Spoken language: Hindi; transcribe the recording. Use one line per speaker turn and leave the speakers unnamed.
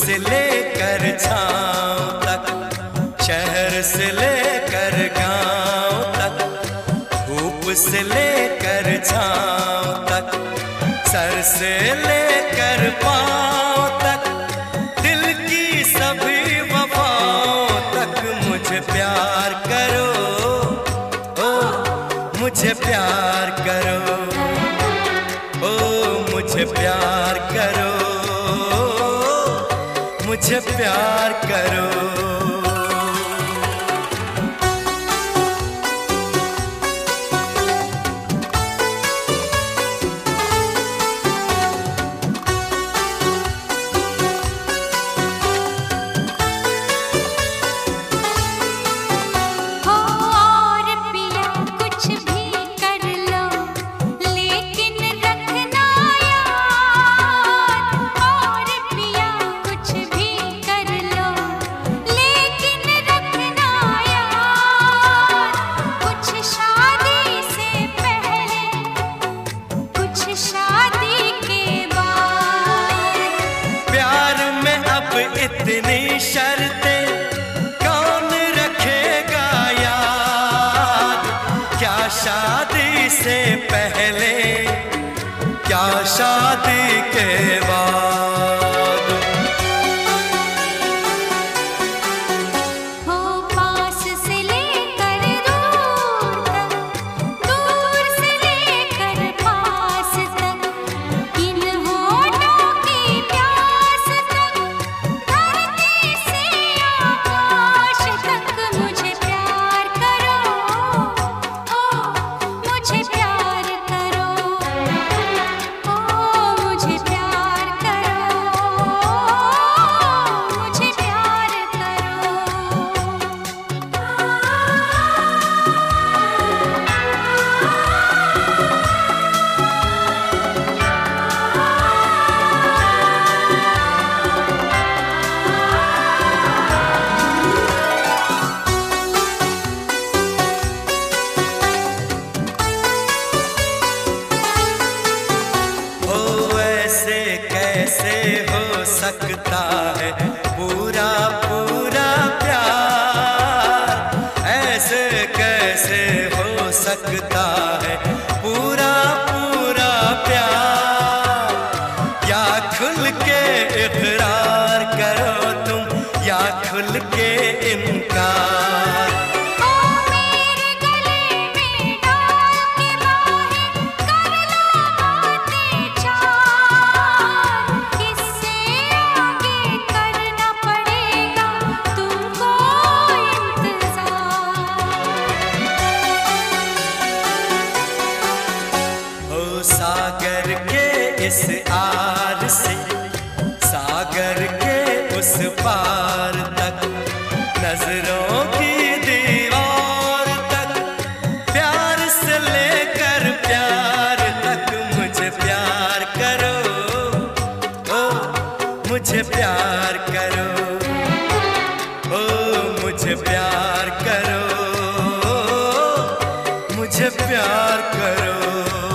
से लेकर छाँव तक, शहर से लेकर गांव तक, धूप से लेकर छाँव तक, सर से लेकर पाँव तक, दिल की सभी वफाओं तक मुझे प्यार करो, ओ मुझे प्यार करो, ओ मुझे प्यार करो, मुझे प्यार करो। इतनी शर्तें कौन रखेगा याद, क्या शादी से पहले, क्या शादी के बाद।
हो पास से लेकर दूर तक, दूर से लेकर पास तक, इन होठों की प्यास तक, मुझे प्यार करो, ओ मुझे प्यार करो, ओ मुझे प्यार करो, मुझे प्यार करो।
कैसे हो सकता है पूरा पूरा प्यार, ऐसे कैसे हो सकता है पूरा पूरा प्यार। या खुल के इकरार करो तुम, या खुल के इनकार। सागर के इस आर से सागर के उस पार तक, नजरों की दीवार तक, प्यार से लेकर प्यार तक मुझे प्यार करो, ओ मुझे प्यार करो, ओ मुझे प्यार करो, मुझे प्यार करो।